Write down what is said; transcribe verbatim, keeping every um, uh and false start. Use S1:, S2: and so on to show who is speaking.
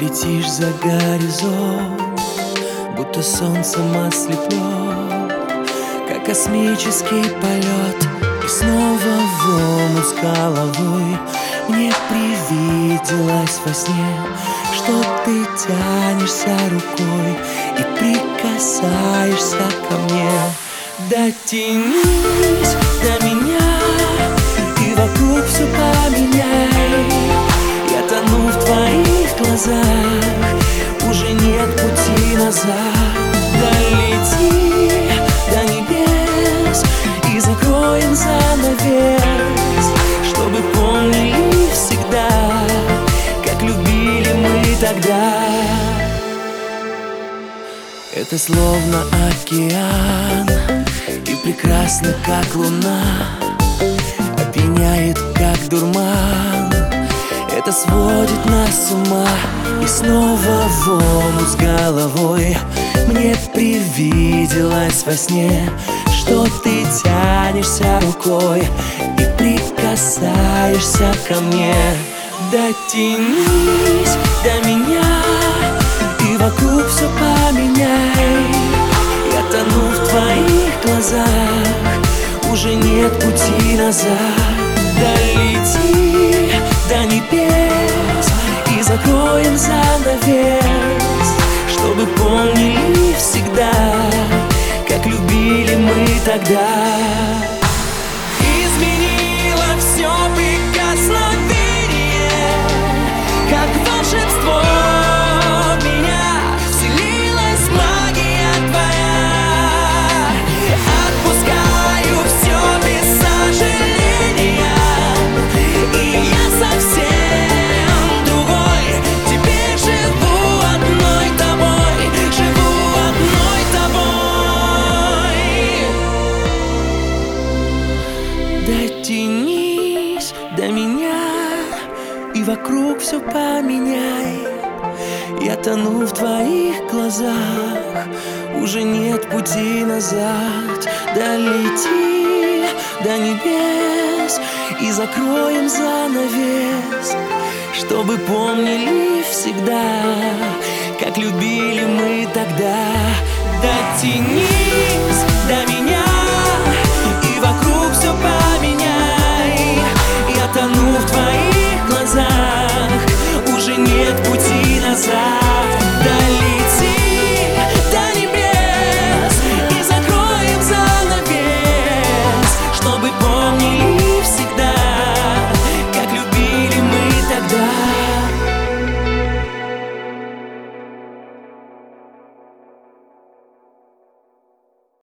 S1: летишь за горизонт, будто солнцем ослеплен, как космический полет. И снова в омут с головой мне привиделось во сне, что ты тянешься рукой и прикасаешься ко мне. Дотянись до меня и вокруг все поменяй. Я тону в твоих глазах, уже нет пути назад. Долети до небес и закроем занавес, чтобы помнили всегда, как любили мы тогда. Это словно океан и прекрасно, как луна, опьяняет, как дурман. Это сводит нас с ума. И снова в омут с головой мне привиделось во сне, что ты тянешься рукой и прикасаешься ко мне. Дотянись до меня и вокруг все поменяй. Я тону в твоих глазах, уже нет пути назад. Долети до небес и закроем занавес, чтобы помнили всегда, как любили мы тогда. Изменило все прикосновение, как волшебство. Дотянись до меня и вокруг все поменяй. Я тону в твоих глазах, уже нет пути назад. Долети до небес и закроем занавес, чтобы помнили всегда, как любили мы тогда. Дотянись